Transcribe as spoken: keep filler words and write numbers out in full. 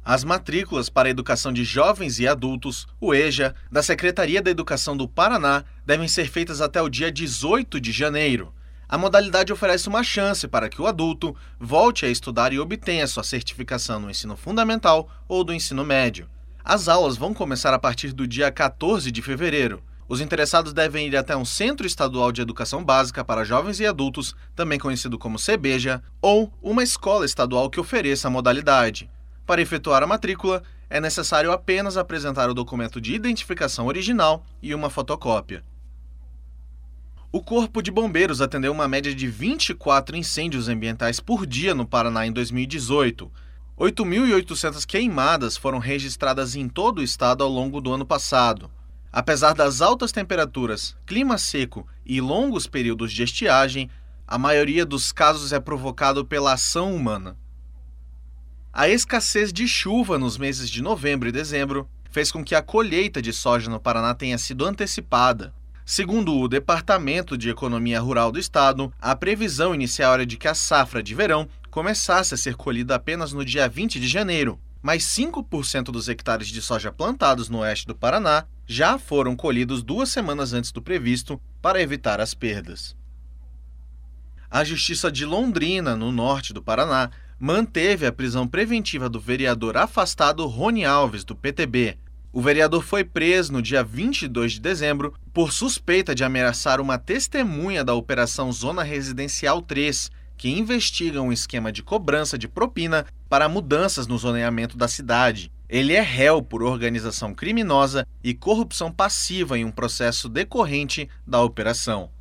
As matrículas para a educação de jovens e adultos, o EJA, da Secretaria da Educação do Paraná, devem ser feitas até o dia dezoito de janeiro. A modalidade oferece uma chance para que o adulto volte a estudar e obtenha sua certificação no ensino fundamental ou do ensino médio. As aulas vão começar a partir do dia quatorze de fevereiro. Os interessados devem ir até um Centro Estadual de Educação Básica para Jovens e Adultos, também conhecido como CEBEJA, ou uma escola estadual que ofereça a modalidade. Para efetuar a matrícula, é necessário apenas apresentar o documento de identificação original e uma fotocópia. O Corpo de Bombeiros atendeu uma média de vinte e quatro incêndios ambientais por dia no Paraná em dois mil e dezoito. oito mil e oitocentas queimadas foram registradas em todo o estado ao longo do ano passado. Apesar das altas temperaturas, clima seco e longos períodos de estiagem, a maioria dos casos é provocado pela ação humana. A escassez de chuva nos meses de novembro e dezembro fez com que a colheita de soja no Paraná tenha sido antecipada. Segundo o Departamento de Economia Rural do Estado, a previsão inicial era de que a safra de verão começasse a ser colhida apenas no dia vinte de janeiro, mas cinco por cento dos hectares de soja plantados no oeste do Paraná já foram colhidos duas semanas antes do previsto para evitar as perdas. A Justiça de Londrina, no norte do Paraná, manteve a prisão preventiva do vereador afastado Rony Alves, do P T B. O vereador foi preso no dia vinte e dois de dezembro por suspeita de ameaçar uma testemunha da Operação Zona Residencial três, que investiga um esquema de cobrança de propina para mudanças no zoneamento da cidade. Ele é réu por organização criminosa e corrupção passiva em um processo decorrente da operação.